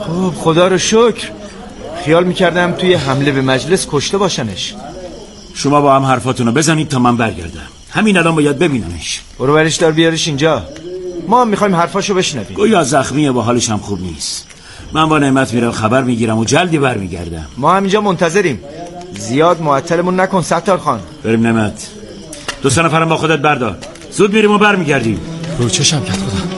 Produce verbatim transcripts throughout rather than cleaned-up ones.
خب خدا رو شکر. خیال میکردم توی حمله به مجلس کشته باشنش. شما با هم حرفاتونو بزنید تا من برگردم. همین الان باید ببینمش. برو برش دار بیارش اینجا. ما هم میخوایم حرفاشو بشنویم. گویا زخمیه و حالش هم خوب نیست. من با نعمت میرم خبر میگیرم و جلدی برمیگردم. ما هم اینجا منتظریم. زیاد معطلمون نکن ستار خان. بریم نعمت. دو سه نفرم با خودت بردار. زود میریم و برمیگردیم. رو چشم کرد خدا.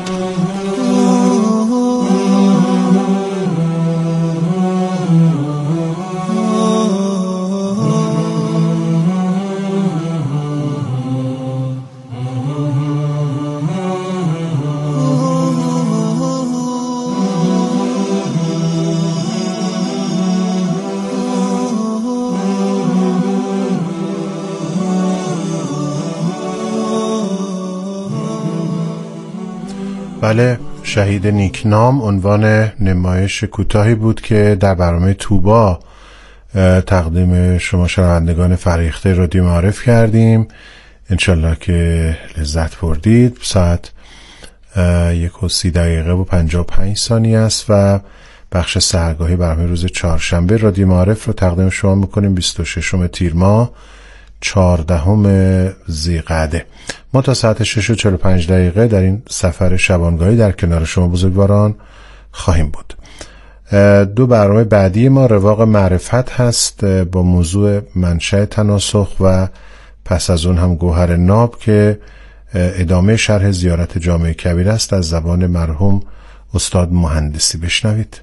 بله، شهید نیکنام عنوان نمایش کوتاهی بود که در برنامه توبا تقدیم شما شنوندگان فریخته رادیو معارف کردیم. انشالله که لذت بردید. ساعت یک و سی دقیقه و پنجاه و پنج ثانیه است و بخش سحرگاهی برنامه روز چهارشنبه رادیو معارف رو تقدیم شما میکنیم. بیست و ششم تیر ماه چهاردهم ذی‌قعده. ما تا ساعت شش و چهل و پنج دقیقه در این سفر شبانگاهی در کنار شما بزرگواران خواهیم بود. دو برنامه بعدی ما رواق معرفت هست با موضوع منشأ تناسخ و پس از اون هم گوهر ناب که ادامه شرح زیارت جامع کبیر است از زبان مرحوم استاد مهندسی. بشنوید.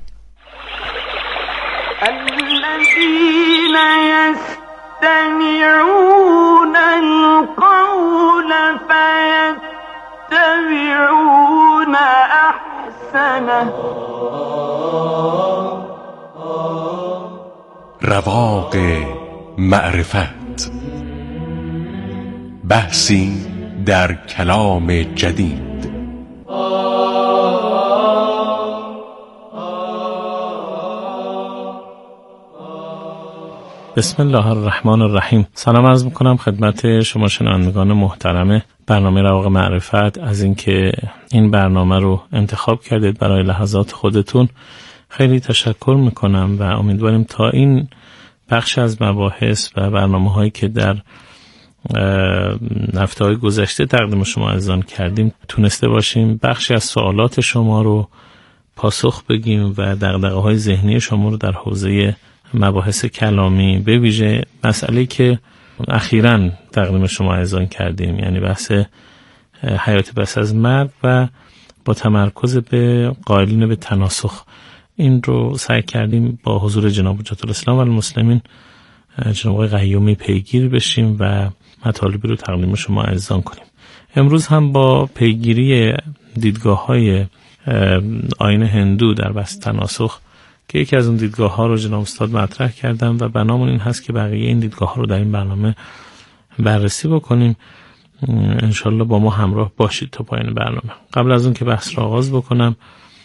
الذين يستمعون القول فيتبعون احسنه. رواق معرفت، بحثی در کلام جدید. بسم الله الرحمن الرحیم. سلام عرض میکنم خدمت شما شنوندگان محترم برنامه رواق معرفت از اینکه این برنامه رو انتخاب کردید برای لحظات خودتون. خیلی تشکر میکنم و امیدواریم تا این بخش از مباحث و برنامه هایی که در هفته های گذشته تقدیم شما عزیزان کردیم تونسته باشیم بخشی از سوالات شما رو پاسخ بگیم و دغدغه های ذهنی شما رو در حوزه مباحث کلامی به ویژه مسئله‌ای که اخیراً تقدیم شما عزیزان کردیم، یعنی بحث حیات پس از مرگ و با تمرکز به قائلین به تناسخ، این رو سعی کردیم با حضور جناب حجت الاسلام و المسلمین جناب آقای قیومی پیگیر بشیم و مطالبی رو تقدیم شما عزیزان کنیم. امروز هم با پیگیری دیدگاه‌های آیین هندو در بحث تناسخ که یکی از اون دیدگاه ها رو جناب استاد مطرح کردم و بنامون این هست که بقیه این دیدگاه ها رو در این برنامه بررسی بکنیم. انشالله با ما همراه باشید تا پایان برنامه. قبل از اون که بحث رو آغاز بکنم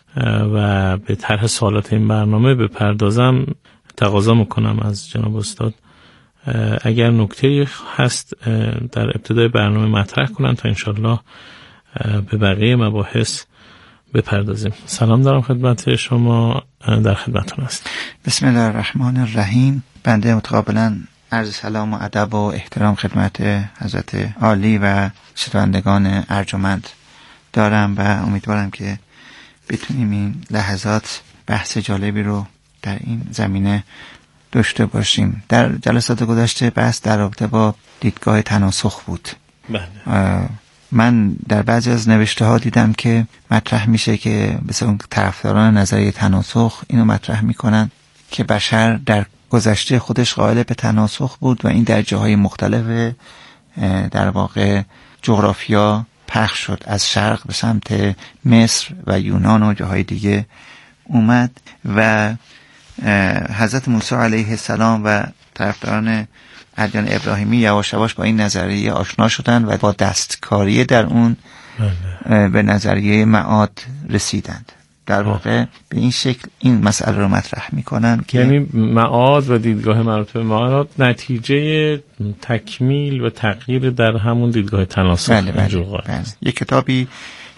و به طرح سوالات این برنامه بپردازم، تقاضا میکنم از جناب استاد اگر نکته هست در ابتدای برنامه مطرح کنن تا انشالله به بقیه مباحث بپردازیم. سلام دارم خدمت شما، در خدمتتون هستم. بسم الله الرحمن الرحیم. بنده متقابلا عرض سلام و ادب و احترام خدمت حضرت عالی و شنوندگان ارجمند دارم و امیدوارم که بتونیم این لحظات بحث جالبی رو در این زمینه داشته باشیم. در جلسات گذشته بحث در رابطه با دیدگاه تناسخ بود. بله. من در بعضی از نوشته ها دیدم که مطرح میشه که مثلا اون طرفداران نظریه تناسخ اینو مطرح میکنن که بشر در گذشته خودش قائل به تناسخ بود و این در جاهای مختلف در واقع جغرافیا پخش شد، از شرق به سمت مصر و یونان و جاهای دیگه اومد و حضرت موسی علیه السلام و طرفداران ادیان ابراهیمی یواش یواش با این نظریه آشنا شدن و با دستکاری در اون به نظریه معاد رسیدند. در واقع به این شکل این مسئله رو مطرح میکنن که یعنی معاد و دیدگاه مربوط به معاد نتیجه تکمیل و تغییر در همون دیدگاه تناسخ. بله بله بله. یک کتابی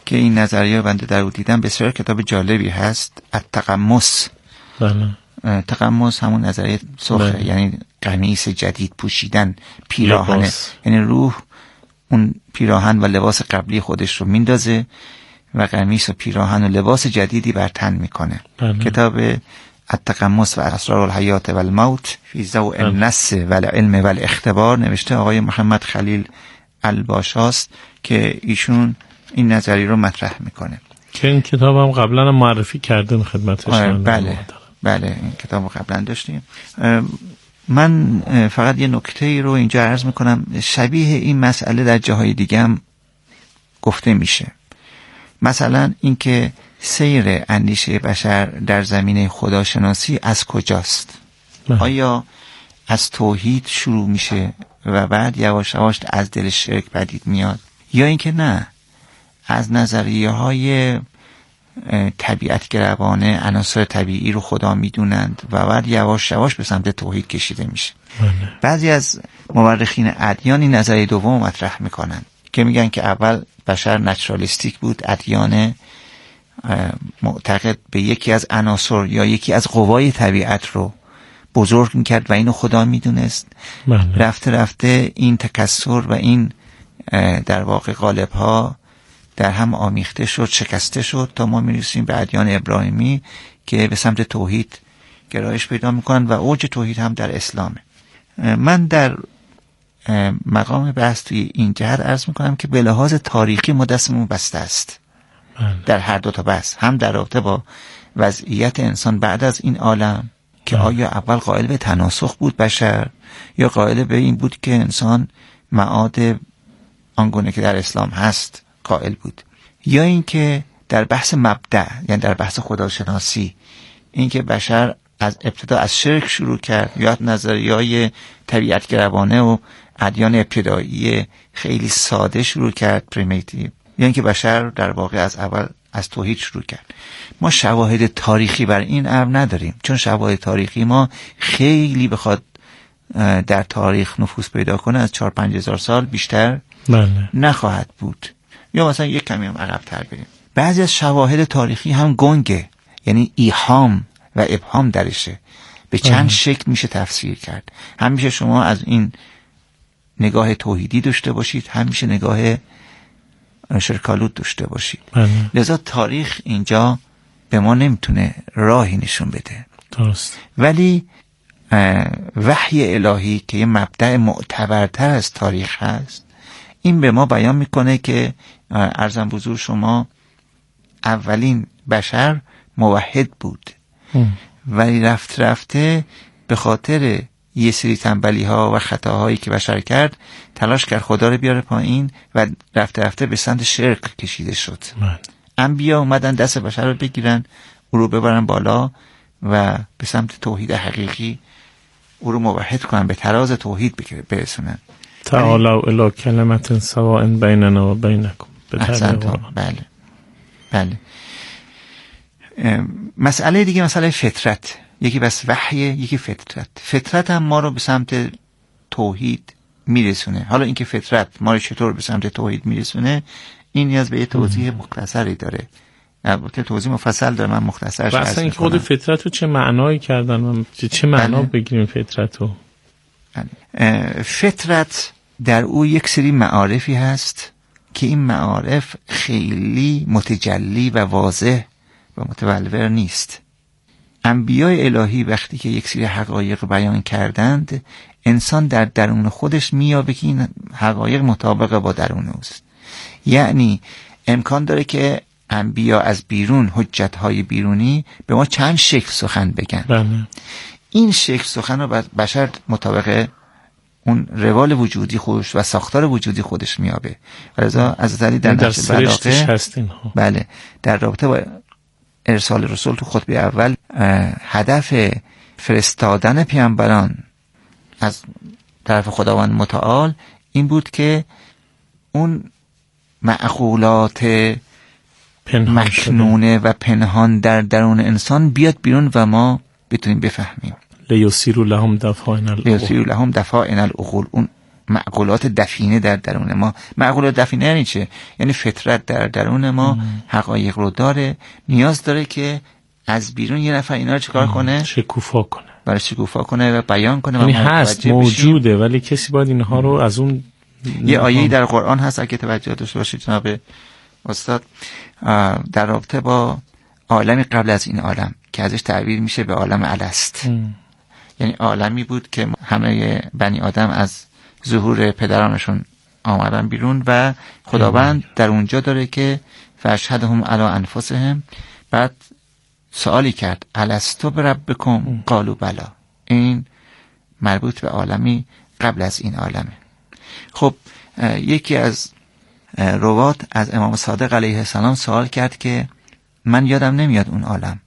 که این نظریه بنده در او دیدم بسیار کتاب جالبی هست، التقمص. بله. تقمص همون نظریه سخره، بله. یعنی قمیص جدید پوشیدن، پیراهنه، لباس. یعنی روح اون پیراهن و لباس قبلی خودش رو میندازه و قمیص و پیراهن و لباس جدیدی بر تن میکنه. بله. کتاب التقمص و اسرار الحیات و الموت فی ضوء بله. النص و العلم و الاختبار نوشته آقای محمد خلیل الباشاست که ایشون این نظریه رو مطرح میکنه که این کتاب هم قبلا هم معرفی کردیم خدمتش. بله بله این کتاب رو قبلا داشتیم. من فقط یه نکته ای رو اینجا عرض میکنم، شبیه این مسئله در جاهای دیگه هم گفته میشه. مثلا اینکه سیر اندیشه بشر در زمینه خداشناسی از کجاست؟ بله. آیا از توحید شروع میشه و بعد یواش یواش از دل شرک پدید میاد، یا اینکه نه از نظریه های طبیعت گروانه عناصر طبیعی رو خدا میدونند و بعد یواش یواش به سمت توحید کشیده میشه؟ بله. بعضی از مورخین ادیان این نظریه دوم مطرح میکنن که میگن که اول بشر نچرالیستیک بود، ادیان معتقد به یکی از عناصر یا یکی از قوای طبیعت رو بزرگ میکرد و اینو خدا میدونست. بله. رفته رفته این تکثر و این در واقع قالب ها در هم آمیخته شد، شکسته شد تا ما میرسیم به ادیان ابراهیمی که به سمت توحید گرایش پیدا میکنن و اوج توحید هم در اسلامه. من در مقام بحث توی این جهت عرض میکنم که به لحاظ تاریخی ما دستمون بسته است. بله. در هر دو تا بحث، هم در رابطه با وضعیت انسان بعد از این عالم که بله. آیا اول قائل به تناسخ بود بشر یا قائل به این بود که انسان معاد آنگونه که در اسلام هست قائل بود، یا اینکه در بحث مبدأ یعنی در بحث خداشناسی اینکه بشر از ابتدا از شرک شروع کرد یا نظریه‌های طبیعت گروانه و ادیان ابتدایی خیلی ساده شروع کرد پریمیتیو، یا اینکه بشر در واقع از اول از توحید شروع کرد. ما شواهد تاریخی بر این امر نداریم، چون شواهد تاریخی ما خیلی بخواد در تاریخ نفوذ پیدا کنه از چهار پنج هزار سال بیشتر بله. نخواهد بود، یا مثلا یک کمی هم عقب تر بریم. بعضی از شواهد تاریخی هم گنگه، یعنی ایهام و ابهام درشه، به چند آه. شکل میشه تفسیر کرد. هم میشه شما از این نگاه توحیدی داشته باشید، هم میشه نگاه شرکالود داشته باشید. بله. لذا تاریخ اینجا به ما نمیتونه راهی نشون بده. درست. ولی وحی الهی که یه مبدأ معتبرتر از تاریخ هست، این به ما بیان میکنه که عرضم بزرگ شما اولین بشر موحد بود ام. ولی رفت رفته به خاطر یه سری تنبلی ها و خطاهایی که بشر کرد تلاش کرد خدا رو بیاره پایین و رفته رفته به سمت شرک کشیده شد. من. انبیا اومدن دست بشر رو بگیرن، او رو ببرن بالا و به سمت توحید حقیقی او رو موحد کنن، به تراز توحید برسونن. تعالوا الی کلمة سواء بیننا و بینکم. بله بله. مسئله دیگه مسئله فطرت، یکی بس وحیه یکی فطرت. فطرت هم ما رو به سمت توحید میرسونه. حالا اینکه فطرت ما رو چطور به سمت توحید میرسونه این نیاز به یه توضیح مختصری داره، البته توضیح مفصل داره، من مختصرش عرض اصلا اینکه خود فطرت رو چه معنایی کردن، چه معنا بله. بگیریم فطرت رو؟ بله. فطرت در او یک سری معارفی هست که این معارف خیلی متجلی و واضح و متبلور نیست. انبیاء الهی وقتی که یک سری حقایق بیان کردند، انسان در درون خودش میابه که این حقایق مطابق با درون اوست. یعنی امکان داره که انبیا از بیرون، حجت‌های بیرونی به ما چند شکل سخن بگن. بله. این شکل سخن رو بشر مطابق اون روال وجودی خودش و ساختار وجودی خودش میابه. و لذا از علی در نقش بلاغه بله در رابطه با ارسال رسول تو خطبه اول هدف فرستادن پیامبران از طرف خداوند متعال این بود که اون معقولات مکنونه و پنهان در درون انسان بیاد بیرون و ما بتونیم بفهمیم. لیسیروا لهم دفائن العقول. لیسیروا لهم دفائن العقول. اون معقولات دفینه در درون ما. معقولات دفینه یعنی چه؟ یعنی فطرت در درون ما ام. حقایق رو داره، نیاز داره که از بیرون یه نفر اینا رو چیکار کنه؟ شکوفا کنه، برای شکوفا کنه و بیان کنه. یعنی هست، موجوده، ولی کسی باید اینها رو از اون. یه آیه‌ای در قرآن هست اگه توجه داشته باشید جناب استاد، در رابطه با عالمی قبل از این عالم که ازش تعبیر میشه به عالم الست. ام. یعنی عالمی بود که همه بنی آدم از ظهور پدرانشون آمدن بیرون و خداوند در اونجا داره که فاشهدهم علی انفسهم، بعد سوالی کرد الستو بربکم قالوا بلا. این مربوط به عالمی قبل از این عالمه. خب یکی از روات از امام صادق علیه السلام سوال کرد که من یادم نمیاد اون عالم،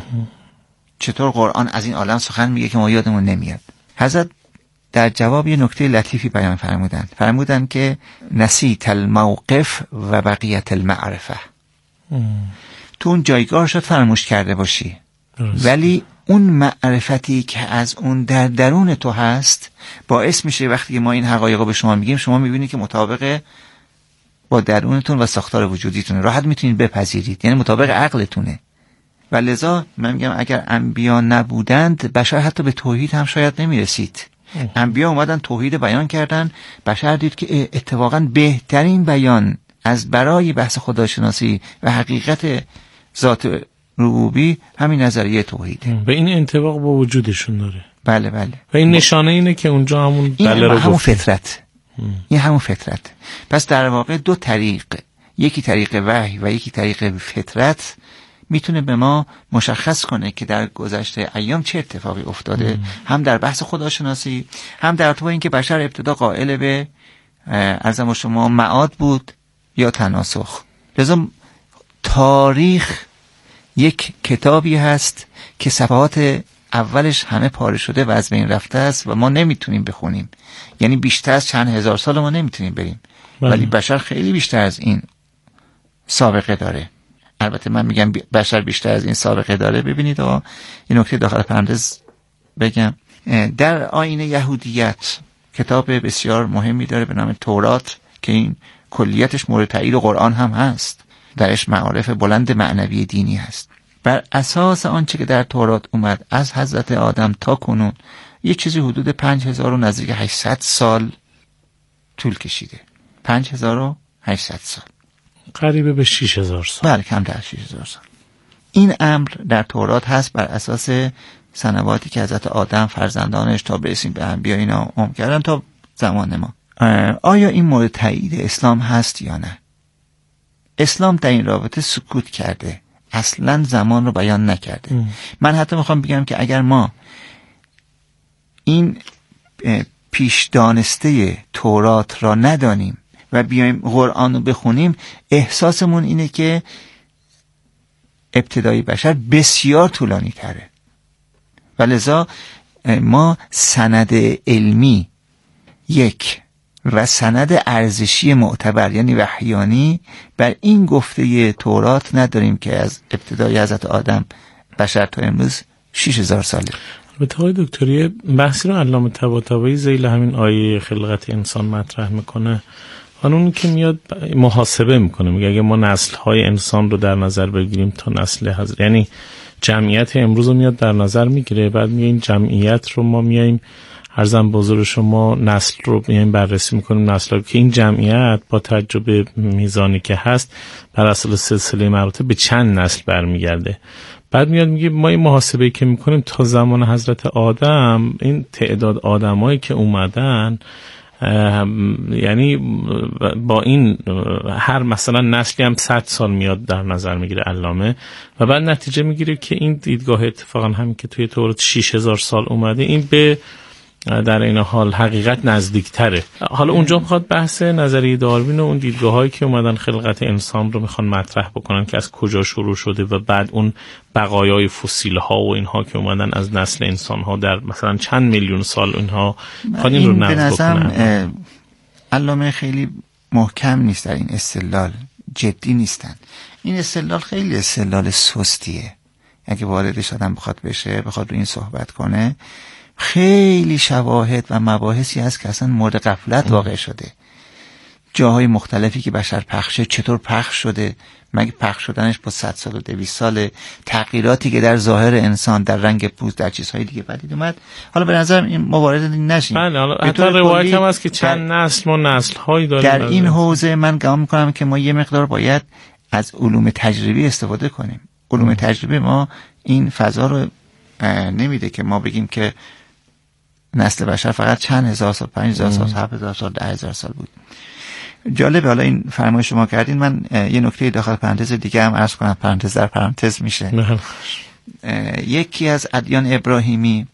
چطور قرآن از این عالم سخن میگه که ما یادمون نمیاد؟ حضرت در جواب یه نکته لطیفی بیان فرمودند. فرمودند که نسیت الموقف و بقیت المعرفه. ام. تو اون جایگاه شد فراموش کرده باشی، درست. ولی اون معرفتی که از اون در درون تو هست باعث میشه وقتی ما این حقایق رو به شما میگیم شما میبینید که مطابق با درونتون و ساختار وجودیتونه، راحت میتونید بپذیرید، یعنی مطابق عقلتونه. و لذا من میگم اگر انبیا نبودند بشر حتی به توحید هم شاید نمیرسید. انبیا اومدن توحید بیان کردن، بشر دید که اتفاقا بهترین بیان از برای بحث خداشناسی و حقیقت ذات ربوبی همین نظریه توحیده. به این انطباق با وجودشون داره. بله بله. و این نشانه اینه که اونجا همون بله رو همون فطرت. این همون فطرت. پس در واقع دو طریق، یکی طریق وحی و یکی طریق فطرت، میتونه به ما مشخص کنه که در گذشته ایام چه اتفاقی افتاده. ام. هم در بحث خداشناسی، هم در تو اینکه بشر ابتدا قائل به عرضم شما معاد بود یا تناسخ. لذا تاریخ یک کتابی هست که صفحات اولش همه پاره شده و از بین رفته است و ما نمیتونیم بخونیم، یعنی بیشتر از چند هزار سال ما نمیتونیم بریم. بله. ولی بشر خیلی بیشتر از این سابقه داره. البته من میگم بشر بیشتر از این سابقه داره. ببینید آقا این نکته داخل پرانتز بگم، در آیین یهودیت کتاب بسیار مهمی داره به نام تورات که این کلیتش مورد تایید قرآن هم هست، درش معارف بلند معنوی دینی هست. بر اساس آنچه که در تورات اومد از حضرت آدم تا کنون یه چیزی حدود پنج هزار و نزدیک هشتصد سال طول کشیده. پنج هزار و هشتصد سال، قریبه به شش هزار سال. بله کم در شش هزار سال. این امر در تورات هست بر اساس سنواتی که حضرت آدم فرزندانش تا برسیم به انبیا اینا عمر کردن تا زمان ما. آیا این مورد تایید اسلام هست یا نه؟ اسلام در این رابطه سکوت کرده، اصلا زمان رو بیان نکرده. ام. من حتی میخوام بگم که اگر ما این پیش دانسته تورات را ندانیم و بیایم قرآن رو بخونیم، احساسمون اینه که ابتدای بشر بسیار طولانی تره و لذا ما سند علمی یک و سند ارزشی معتبر یعنی وحیانی بر این گفته تورات نداریم که از ابتدای حضرت آدم بشر تا امروز شش هزار ساله. البته آقای دکتری بحثی رو علامه طباطبایی ذیل همین آیه خلقت انسان مطرح میکنه، اون که میاد محاسبه میکنه، میگه اگه ما نسل‌های انسان رو در نظر بگیریم تا نسل حضرت، یعنی جمعیت امروز رو میاد در نظر میگیره، بعد میگه این جمعیت رو ما میایم عرضم بزرگ شما نسل رو میایم بررسی میکنیم، نسل که این جمعیت با تجربه میزانی که هست بر اساس سلسله مراتب به چند نسل برمیگرده. بعد میاد میگه ما این محاسبه‌ای که میکنیم تا زمان حضرت آدم این تعداد آدمایی که اومدن، یعنی با این هر مثلا نسلی هم صد سال میاد در نظر میگیره علامه و بعد نتیجه میگیره که این دیدگاه اتفاقا همین که توی تورات شش هزار سال اومده این به در این حال حقیقت نزدیک تره. حالا اونجا میخواد بحث نظریه داروین و اون دیدگاه هایی که اومدن خلقت انسان رو میخوان مطرح بکنن که از کجا شروع شده و بعد اون بقایای فسیل ها و اینها که اومدن از نسل انسان ها در مثلا چند میلیون سال اینها میخوان این رو نقد بکنن. علامه خیلی محکم نیست در این استدلال، جدی نیستن. این استدلال خیلی استدلال سستیه، اگه واردش آدم بخواد بشه بخواد رو این صحبت کنه خیلی شواهد و مباحثی هست که اصلا مورد غفلت واقع شده. جاهای مختلفی که بشر پخشه چطور پخش شده، مگه پخش شدنش با صد سال و دویست ساله، تغییراتی که در ظاهر انسان، در رنگ پوست، در چیزهای دیگه پدید اومد. حالا به نظر این موارد نشیم. بله، حالا حتی روایت هم هست که چند نسل ما نسل هایی داریم. در این حوزه من گمان میکنم که ما یه مقدار باید از علوم تجربی استفاده کنیم. علوم تجربی ما این فضا رو نمیده که ما بگیم که نسل بشر فقط چند هزار سال، پنج هزار سال، هفت هزار سال، ده هزار سال بود. جالبه. حالا این فرمایش شما کردین، من یه نکته داخل پرانتز دیگه هم عرض کنم، پرانتز در پرانتز میشه. یکی از ادیان ابراهیمی،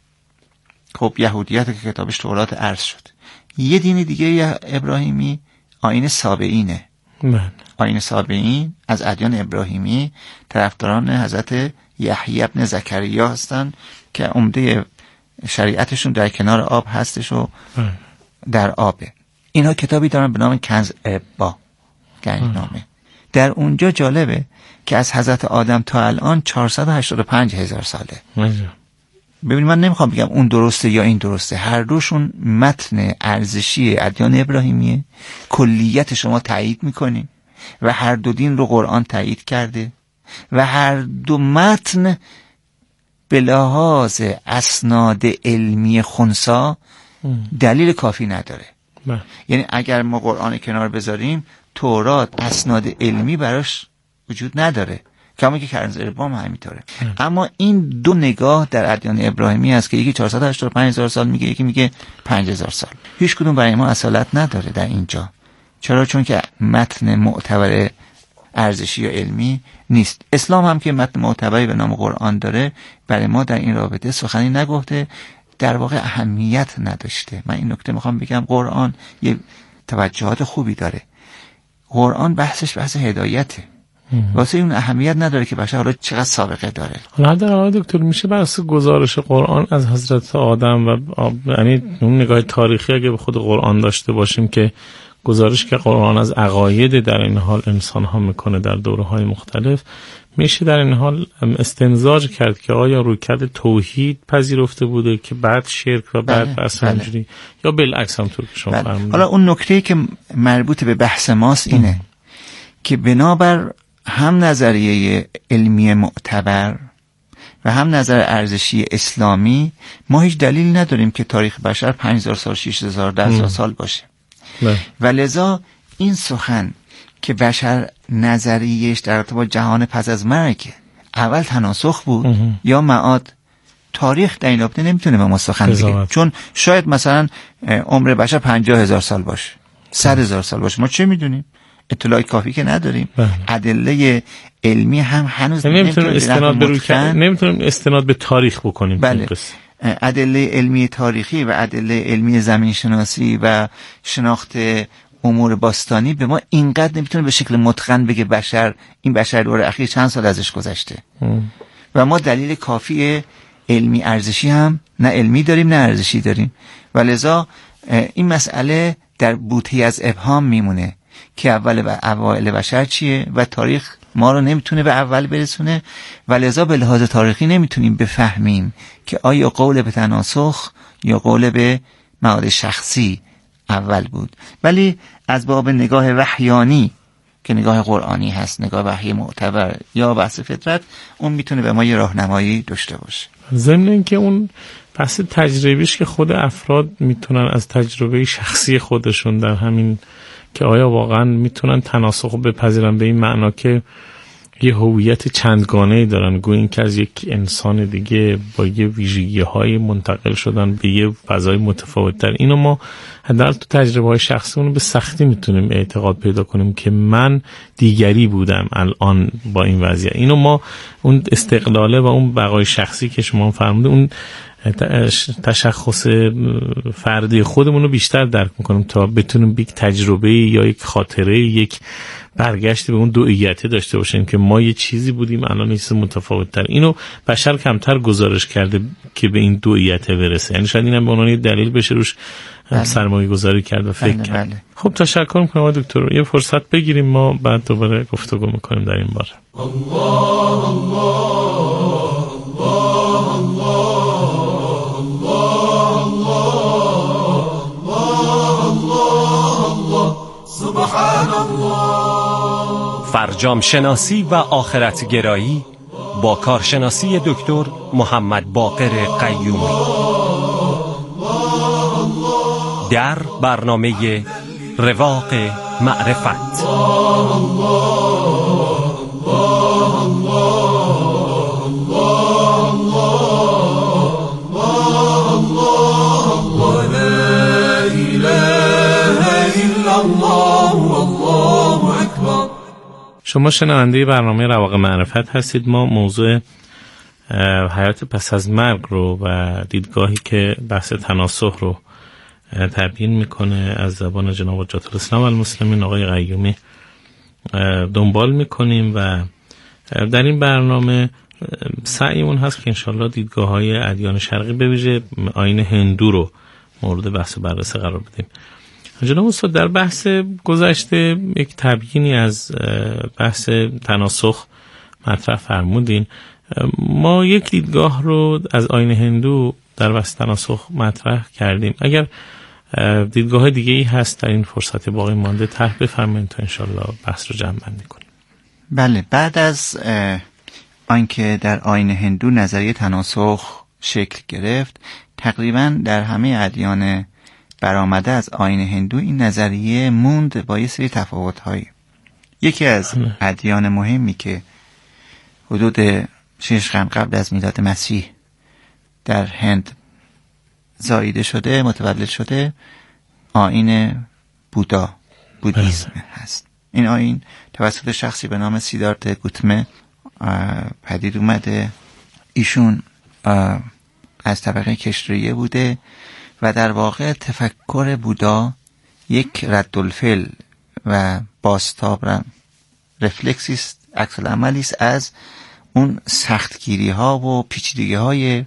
خب یهودیت که کتابش تورات عرض شد، یه دین دیگه ابراهیمی آیین سابعینه. آیین سابعین از ادیان ابراهیمی طرفداران حضرت یحیی ابن زکریا هستن که عمده شریعتشون در کنار آب هستش و در آبه. اینها کتابی دارن به نام کنز ابا، گنجنامه. در اونجا جالبه که از حضرت آدم تا الان چهارصد و هشتاد و پنج هزار ساله. ببینید من نمیخوام بگم اون درسته یا این درسته، هر دوشون متن ارزشی ادیان ابراهیمیه، کلیت شما تایید میکنیم و هر دو دین رو قرآن تایید کرده و هر دو متن به لحاظ اسناد علمی خنثی دلیل کافی نداره. بله. یعنی اگر ما قرآن کنار بذاریم، تورات اسناد علمی براش وجود نداره، کما که کنز ابا هم همینطوره. اما این دو نگاه در ادیان ابراهیمی هست که یکی چهارصد و هشتاد و پنج هزار سال میگه، یکی میگه پنج هزار سال. هیچ کدوم برای ما اصالت نداره در اینجا. چرا؟ چون که متن معتبر ارزشی و علمی نیست. اسلام هم که متن معتبری به نام قرآن داره، برای ما در این رابطه سخنی نگفته، در واقع اهمیت نداشته. من این نکته میخوام بگم، قرآن یه توجهات خوبی داره. قرآن بحثش بحث هدایته، واسه اون اهمیت نداره که بشر حالا چقدر سابقه داره. حالا در آقای دکتر میشه بحث گزارش قرآن از حضرت آدم و یعنی اون نگاه تاریخی اگه به خود قرآن داشته باشیم که گزارش که قرآن از عقاید در این حال انسان ها میکنه در دوره های مختلف، میشه در این حال استنتاج کرد که آیا رویکرد توحید پذیرفته بوده که بعد شرک و بعد بحث همجوری، یا بالعکس همطور که شما فرمودید. حالا اون نکته که مربوط به بحث ماست اینه ام. که بنابر هم نظریه علمی معتبر و هم نظر ارزشی اسلامی، ما هیچ دلیل نداریم که تاریخ بشر پنج هزار سال، شش هزار، ده هزار سال باشه. نه. و لذا این سخن که بشر نظریهش در ارتباط با جهان پس از مرگ اول تناسخ بود اه. یا معاد، تاریخ در این رابطه نمیتونه به ما سخن بگه، چون شاید مثلا عمر بشر پنجاه هزار سال باشه، صد هزار سال باشه، ما چه میدونیم؟ اطلاع کافی که نداریم. ادله علمی هم هنوز نمیتونیم استناد به رویکرد، نمیتونیم استناد به تاریخ بکنیم. بله. ادله علمی تاریخی و ادله علمی زمین شناسی و شناخت امور باستانی به ما اینقدر نمیتونه به شکل متقن بگه بشر این بشر دور اخیر چند سال ازش گذشته ام. و ما دلیل کافی علمی ارزشی هم نه علمی داریم نه ارزشی داریم، و لذا این مسئله در بوته از ابهام میمونه که اول و اوایل بشر چیه و تاریخ ما رو نمیتونه به اول برسونه، و لذا به لحاظ تاریخی نمیتونیم بفهمیم که آیا قول به تناسخ یا قول به معاد شخصی اول بود. ولی از باب نگاه وحیانی که نگاه قرآنی هست، نگاه وحی معتبر یا بحث فطرت، اون میتونه به ما یه راهنمایی داشته باشه. ضمن اینکه اون بحث تجربیش که خود افراد میتونن از تجربه شخصی خودشون در همین که آیا واقعا میتونن تناسخ بپذیرن به این معنا که یه هویت چندگانه‌ای دارن، گویا این که از یک انسان دیگه با یه ویژگی‌های منتقل شدن به یه فضای متفاوت‌تر. اینو ما حداقل تو تجربه‌های شخصیمون به سختی میتونیم اعتقاد پیدا کنیم که من دیگری بودم الان با این وضعیت. اینو ما اون استقلاله و اون بقای شخصی که شما فرمودید، اون تشخص فردی خودمون رو بیشتر درک میکنیم تا بتونیم یک تجربه یا یک خاطره، یک برگشتی به اون دوئیته داشته باشیم که ما یه چیزی بودیم الان یه چیز متفاوت‌تر. اینو بشر کمتر گزارش کرده که به این دوئیته برسه، یعنی شاید اینم به عنوان دلیل بشه روش سرمایه گذاری کرد و فکر بله کرد. بله. خب تشکر میکنم آقای دکتر، یه فرصت بگیریم ما بعد دوباره گفتگو میکنیم در این باره. الله الله الله الله فرجام شناسی و آخرت گرایی با کارشناسی دکتر محمد باقر قیومی در برنامه رواق معرفت. شما شنونده برنامه رواق معرفت هستید. ما موضوع حیات پس از مرگ رو و دیدگاهی که بحث تناسخ رو تبیین میکنه از زبان جناب حجت الاسلام والمسلمین آقای قیومی دنبال میکنیم و در این برنامه سعیمون هست که انشالله دیدگاه های ادیان شرقی به ویژه آیین هندو رو مورد بحث و بررسی قرار بدیم. جناب استاد در بحث گذشته یک تبیینی از بحث تناسخ مطرح فرمودین. ما یک دیدگاه رو از آیین هندو در بحث تناسخ مطرح کردیم. اگر دیدگاه دیگه ای هست در این فرصت باقی مانده طرح بفرمایید تا انشالله بحث رو جمع بندی کنیم. بله، بعد از آنکه در آیین هندو نظریه تناسخ شکل گرفت، تقریبا در همه ادیان برآمده از آیین هندو این نظریه موند با یه سری تفاوت‌هایی. یکی از ادیان مهمی که حدود شش قرن قبل از میلاد مسیح در هند زاییده شده، متولد شده، آیین بودا، بودیسم هست. این آیین توسط شخصی به نام سیدارت گوتمه پدید اومده. ایشون از طبقه کشتریه بوده و در واقع تفکر بودا یک ردالفعل و بازتاب رفلکسی است، عکس العملی است از اون سختگیری ها و پیچیدگی های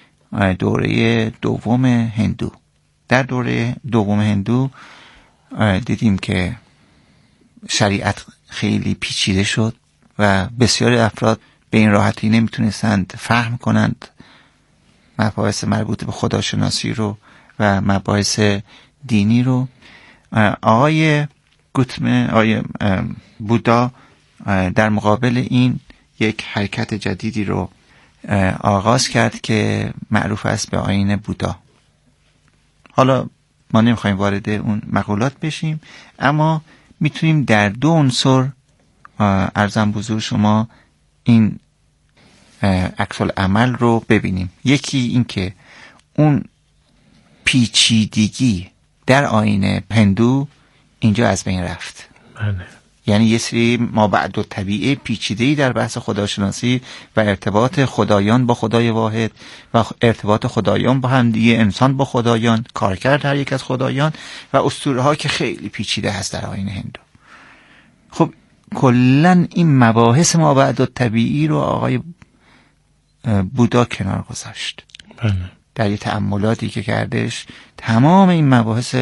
دوره دوم هندو. در دوره دوم هندو دیدیم که شریعت خیلی پیچیده شد و بسیاری افراد به این راحتی نمیتونستند فهم کنند مباحث مربوط به خداشناسی رو و مباحث دینی رو. آقای گوتمه، آقای بودا در مقابل این یک حرکت جدیدی رو آغاز کرد که معروف است به آیین بودا. حالا ما نمیخوایم وارد اون مقولات بشیم، اما میتونیم در دو عنصر عرضم بزرگ شما این عکس العمل رو ببینیم. یکی این که اون پیچیدگی در آیین هندو اینجا از بین رفت. بله. یعنی یه سری مابعد و طبیعه پیچیده‌ای در بحث خداشناسی و ارتباط خدایان با خدای واحد و ارتباط خدایان با هم دیگه، انسان با خدایان، کارکرد هر یک از خدایان و اسطوره ها که خیلی پیچیده هست در آیین هندو. خب کلن این مباحث مابعد و طبیعی رو آقای بودا کنار گذاشت. بله. در یه تأملاتی که کردش تمام این مباحث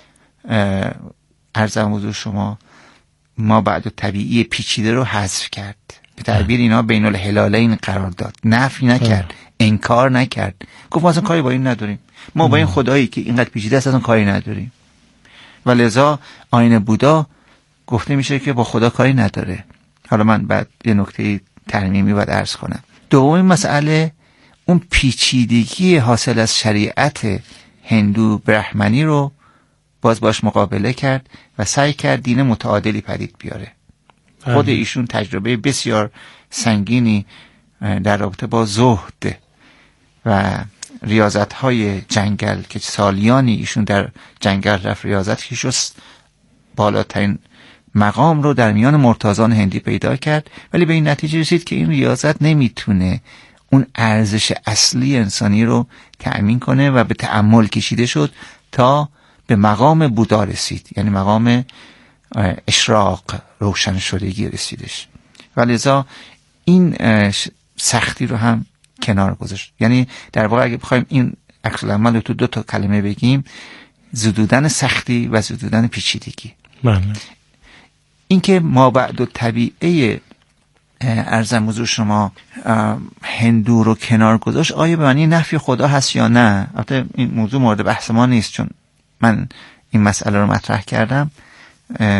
عرضم حضور شما ما بعد طبیعی پیچیده رو حذف کرد. به تعبیر اینا بین الهلالین قرار داد، نفی نکرد، انکار نکرد، گفت ما اصلا کاری با این نداریم، ما با این خدایی که اینقدر پیچیده است اصلا کاری نداریم. و لذا آیین بودا گفته میشه که با خدا کاری نداره. حالا من بعد یه نکته ترمیمی باید عرض کنم. دومین مسئله اون پیچیدگی حاصل از شریعت هندو برهمنی رو باز باش مقابله کرد و سعی کرد دین متعادلی پدید بیاره. خود ایشون تجربه بسیار سنگینی در رابطه با زهد و ریاضت‌های جنگل که سالیانی ایشون در جنگل رفت ریاضت که شست بالاترین مقام رو در میان مرتازان هندی پیدا کرد، ولی به این نتیجه رسید که این ریاضت نمیتونه اون ارزش اصلی انسانی رو تأمین کنه و به تأمل کشیده شد تا به مقام بودا رسید، یعنی مقام اشراق، روشن شدگی رسیدش. و لذا این سختی رو هم کنار گذاشت. یعنی در واقع اگه بخوایم این عکس العمل رو تو دو تا کلمه بگیم، زدودن سختی و زدودن پیچیدگی. بله. این که ما بعد و طبیعه ارزم حضور شما هندو رو کنار گذاشت، آیا به معنی نفی خدا هست یا نه؟ البته این موضوع مورد بحث ما نیست، چون من این مسئله رو مطرح کردم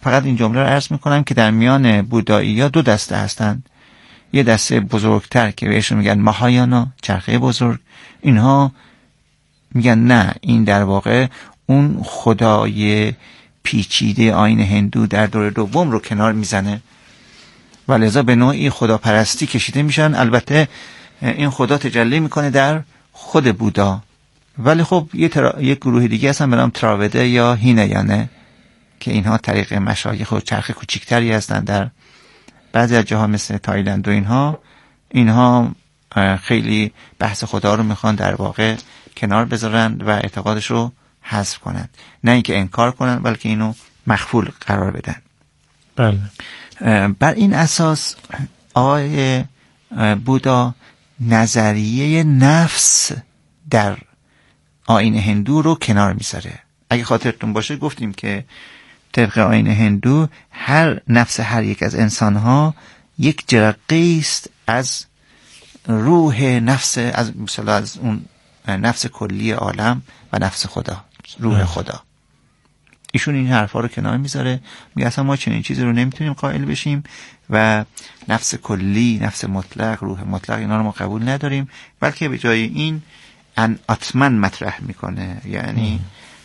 فقط این جمله رو عرض میکنم که در میان بودایی ها دو دسته هستند. یه دسته بزرگتر که بهشون میگن ماهایانا، چرخه بزرگ، اینها میگن نه، این در واقع اون خدای پیچیده آیین هندو در دور دوم رو کنار میزنه و لذا به نوعی خداپرستی کشیده میشن. البته این خدا تجلی میکنه در خود بودا، ولی خب یه ترا... یک گروه دیگه هستن به نام تراوده یا هینیانه که اینها طریق مشایخ و چرخ کوچیکتری هستن در بعضی از جاها مثل تایلند و اینها. اینها خیلی بحث خدا رو میخوان در واقع کنار بذارن و اعتقادش رو حذف کنن، نه اینکه انکار کنن بلکه اینو مخفول قرار بدن. بله. بر این اساس آقای بودا نظریه نفس در آیین هندو رو کنار میذاره. اگه خاطرتون باشه گفتیم که طبق آیین هندو هر نفس هر یک از انسانها یک جرقه است از روح نفس، از مثلا از اون نفس کلی عالم و نفس خدا، روح خدا. ایشون این حرفا رو کنار میذاره، میگه اصلا ما چنین چیزی رو نمیتونیم قائل بشیم و نفس کلی، نفس مطلق، روح مطلق اینا رو ما قبول نداریم، بلکه به جای این ان اتمن مطرح میکنه، یعنی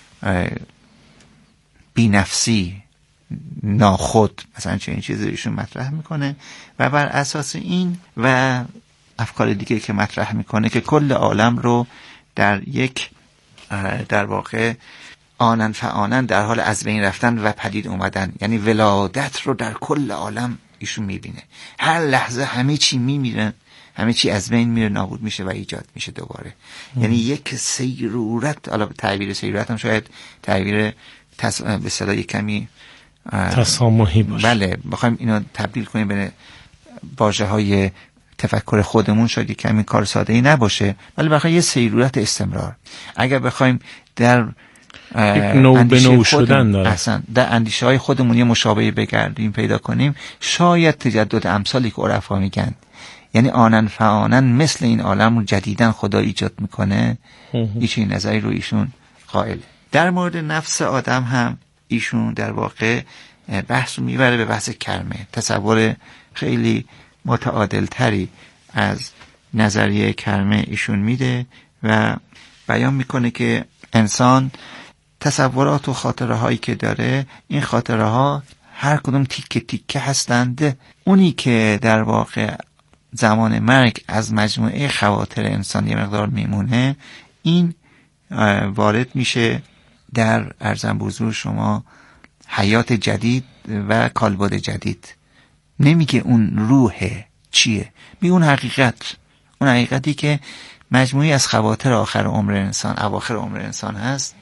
بی نفسی، ناخود، مثلا چنین چیزی ایشون مطرح میکنه و بر اساس این و افکار دیگه که مطرح میکنه که کل عالم رو در یک در واقع آنن فآنن در حال از بین رفتن و پدید اومدن، یعنی ولادت رو در کل عالم ایشون میبینه. هر لحظه همه چی میمیره، همه چی از بین میره، نابود میشه و ایجاد میشه دوباره. ام. یعنی یک سیرورت، حالا تعبیر سیرورت هم شاید تعبیر تص... به اصطلاح یک کمی تسامحی باشه. بله، بخوایم اینو تبدیل کنیم به واژه های تفکر خودمون شاید یک کمی کار ساده ای نباشه، ولی بخوایم یه سیرورت استمرار. اگر بخوایم در نو به نو شدن داره، اصلا در اندیشه های خودمون یه مشابهی بگردیم پیدا کنیم، شاید تجدد امثالی که عرفا میگن، یعنی آنن فآنن مثل این عالم رو جدیدن خدا ایجاد میکنه، هیچ این نظری رو ایشون قائله. در مورد نفس آدم هم ایشون در واقع بحث رو میبره به بحث کرمه، تصور خیلی متعادل تری از نظریه کرمه ایشون میده و بیان میکنه که انسان تصورات و خاطره هایی که داره، این خاطره ها هر کدوم تیکه تیکه هستند. اونی که در واقع زمان مرگ از مجموعه خواطر انسان یه مقدار میمونه، این وارد میشه در ارزم به حضور شما حیات جدید و کالبد جدید. نمیگه اون روح چیه، میگه اون حقیقت، اون حقیقتی که مجموعی از خواطر آخر عمر انسان، اواخر عمر انسان هست.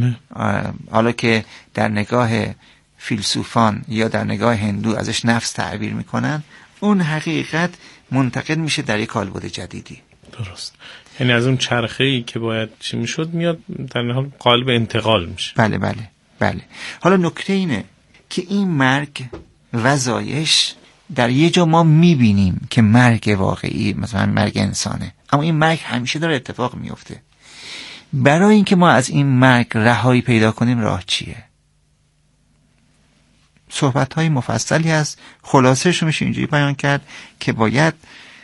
حالا که در نگاه فیلسوفان یا در نگاه هندو ازش نفس تعبیر میکنن، اون حقیقت منتقل میشه در یک کالبد جدیدی. درست، یعنی از اون چرخه‌ای که باید چی میشد میاد در حال قالب انتقال میشه. بله بله بله. حالا نکته اینه که این مرگ و زایش در یه جا ما میبینیم که مرگ واقعی مثلا مرگ انسانه، اما این مرگ همیشه داره اتفاق میفته. برای اینکه ما از این مرگ رهایی پیدا کنیم راه چیه؟ صحبت‌های مفصلی هست، خلاصه‌اش میشه اینجوری بیان کرد که باید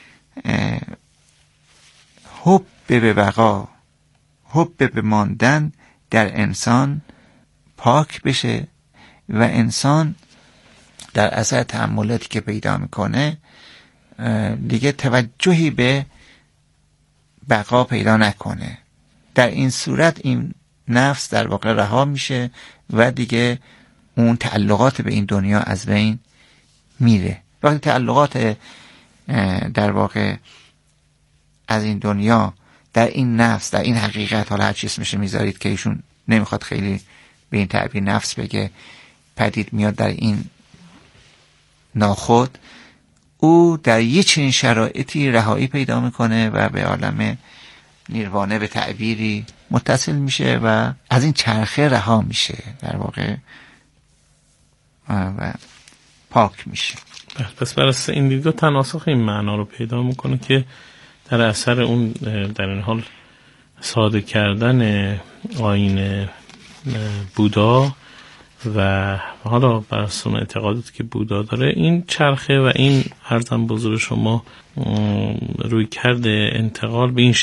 حب به بقا، حب به ماندن در انسان پاک بشه و انسان در اثر تأملاتی که پیدا میکنه دیگه توجهی به بقا پیدا نکنه. در این صورت این نفس در واقع رها میشه و دیگه اون تعلقات به این دنیا از بین میره. وقتی تعلقات در واقع از این دنیا در این نفس، در این حقیقت، حالا هر چی اسمش میذارید که ایشون نمیخواد خیلی به این تعبیر نفس بگه، پدید میاد در این ناخود، او در یه چنین شرایطی رهایی پیدا میکنه و به عالم نیروانه به تعبیری متصل میشه و از این چرخه رها میشه در واقع و پاک میشه. پس برای این دیدگاه تناسخ این معنا رو پیدا میکنه که در اثر اون در این حال ساده کردن آیین بودا و حالا بر اساس اعتقاداتی که بودا داره این چرخه و این عرضم بزرگ شما روی کرده انتقال به این